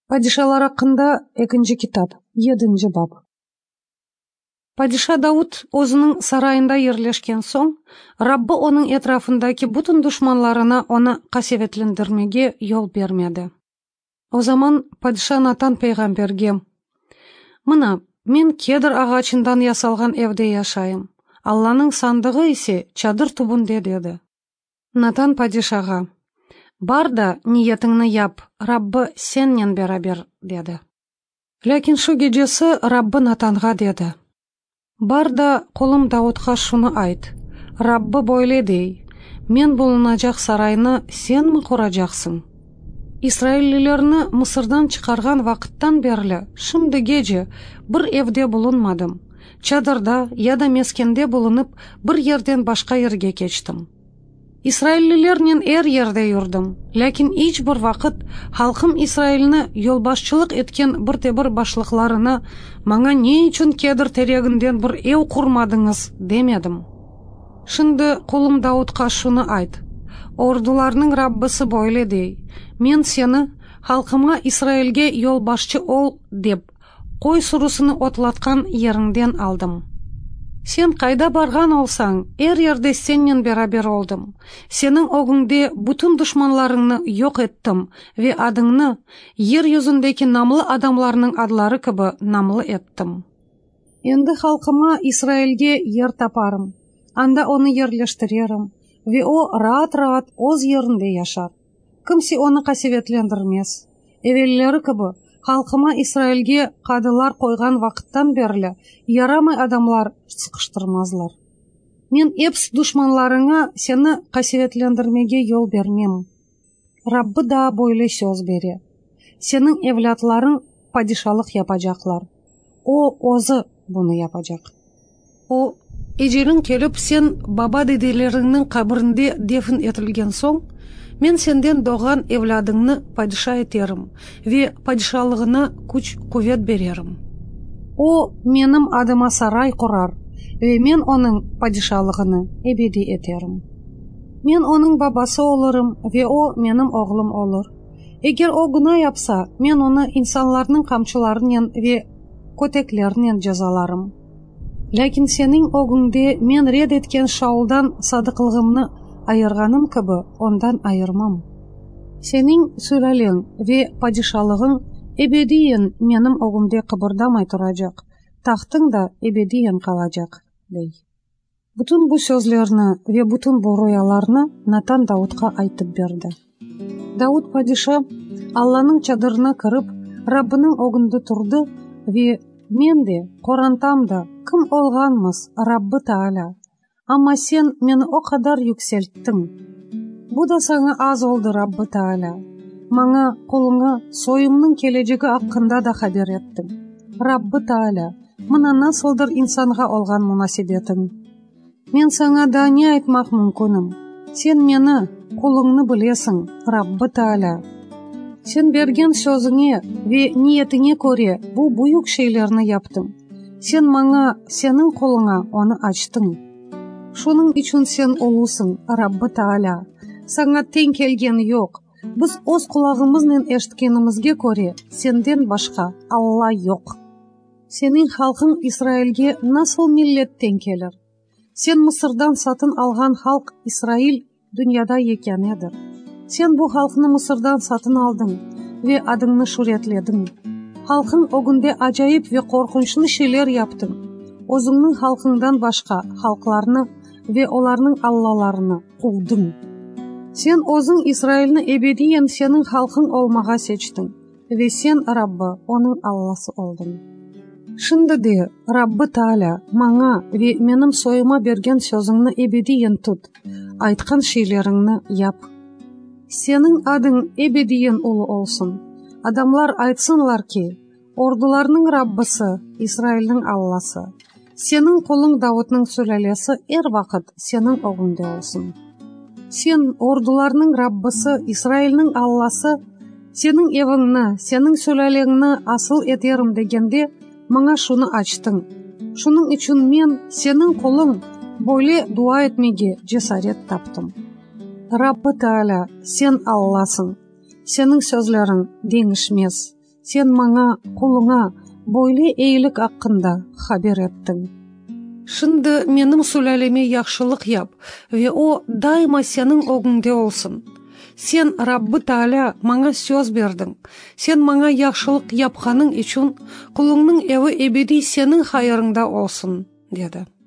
Падишалар хакында 2 китап, 7 бап. Падиша Дауд өзінің сарайында ерлешкен соң, Раббы оның этрафындаки бүтін душманларына оны касеветлендірмеге yol бермеді. O zaman падиша Натан пейгамберге: "Мына, мен кедр ағачынан ясалған evde яшайым. Алланың сандығы ise чадыр тубунде" деді. Натан падишаға: "Бар да ниетіңні яп, Раббы сеннен берабер" деді. Ләкин шу гечесі Раббы Натанға деді: "Бар да қолым Даудқа шуны айт. Раббы бойледей, мен болынacak сарайны сен ми құрачақсың? Исраиллилерні Мысырдан çıkarған вақыттан берлі шымды гече бір evde bulunmadım. Чадырда яда мескенде bulunып, бір ерден башқа ерге кечтім. Исраиллилернен ерде юрдым, ләкин ич бір вақыт халқым Исраилны yolbaşçılık etken бір башлықларына маңа не үшін кедір терегінден бір ev құрмадыңыз демедім. Шынды қолым Даудқа шуны айт. Ордуларның Раббысы бойледей, мен сені халқыма Исраилге yolbaşçı ол деп, қой сұрысыны отлатқан еріңден алдым. Сен қайда барған олсаң, ерде сеннен берабер олдым. Сенің оғыңде бүтін дұшманларыңны yok еттім, ве адыңны ер yüzündeki намлы адамларының адлары кібі намлы еттім. Енді халқыма Исраилге ер тапарым, анда оны ерлештірерім, ве о раат оз ерінде яшар. Кімсе оны касеветлендірмес. Евеллері кібі халқыма Исраилге қадылар қойған вақыттан берлі ярамай адамлар sıkıştırmazlar. Мен епс душманларыңа сені касеветлендірмеге yol бермем. Раббы да бойлы söz бере. Сенің evlatlарың падишалық yapacaklar. O озы бұны yapacak. O ежелің келіп сен баба деделеріңнің қабірінде дефін етілген соң, мен сенден доған evladыңны падиша етерім, ве падишалығына күч кувет берерім. O менің адыма сарай құрар, ве мен оның падишалығыны ebedi етерім. Мен оның бабасы олырым, ве о менің оғлым олыр. Егер о гүнә yapса, мен оны инсанларның камчыларынан ве көтеклерінен жазаларым. Ләкин сенің оғыңде мен ред еткен Шаулдан садықлығымны айырғаным кібі, ондан айырмам. Сенің сүрәлең ве падишалығың ebediyen менің оғымде қыбырдамай тұрacak, тақтың да ebediyen қалacak, дей. Бүтін бұл сөзлерні ве бүтін бұл рояларны Натан Даудқа айтып берді. Дауд падиша Алланың чадырына кіріп, Раббының оғынды тұрды ве мен де қорантамда кім олғанмыз Раббы Таала. Ama sen meni o kadar yükselttin. Bu da sana az oldu Rabbi Teala. Bana koluna soyumның келечегі hakkında da haber ettin. Rabbi Teala, bana nasıldır insanға olgan münasibetin? Men sana da ne aytmak mümkünüm? Sen meni kolunu bilesin, Rabbi Teala. Sen bergen sözüne ve niyetine göre bu büyük şeylerini yaptın. Sen bana senin koluna onu açtın. Шуның üçün sen olursun, Rabbi Teala. Sana teң келген yok. Biz öz kulağımızla eşitkenimizge göre senden başka Allah yok. Senin halkın İsrail'ge nasıl millet teң kelir? Sen Mısır'dan satın algan halk İsrail dünyada ekenedir. Sen bu halkını Mısır'dan satın aldın ve adını şuretledin. Halkın o günde acayip ve korkunçlu şeyler yaptın. Özünün halkından başka halklarını ve onların allalarını kuldun. Sen özün İsrail'ni ebediyen senin halkın olmağa seçtin ve sen Rabbi onun Allah'sı oldun. Şimdi de Rabbi Teala bana ve benim soyuma bergen sözünü ebediyen tut, aytkan şeylerini yap. Senin adın ebediyen ulu olsun. Adamlar aytsınlar ki, ordularının Rabbisi, İsrail'nin Allah'sı. Senin kolun Davud'ның sülalesi vaqt senin oğunda olsun. Sen ordularının Rabbisi, İsrail'nin Allah'sı, senin evini, senin sülaleni asıl ederim degende bana şunu açtın. Şunun için men senin kolun böyle dua etmege cesaret taptım. Rabbi Teala, sen Allah'sın. Senin sözlerin değişmez. Sen manga, kuluna, boyli eğilik hakkında haber ettin. Şimdi menim sülaleme yaxşılık yap ve o daima senin oğunda olsun. Sen Rabbi Teala manga söz verdin. Sen manga yaxşılık yapkanın için kulunun evi ebedi senin hayırında olsun, dedi.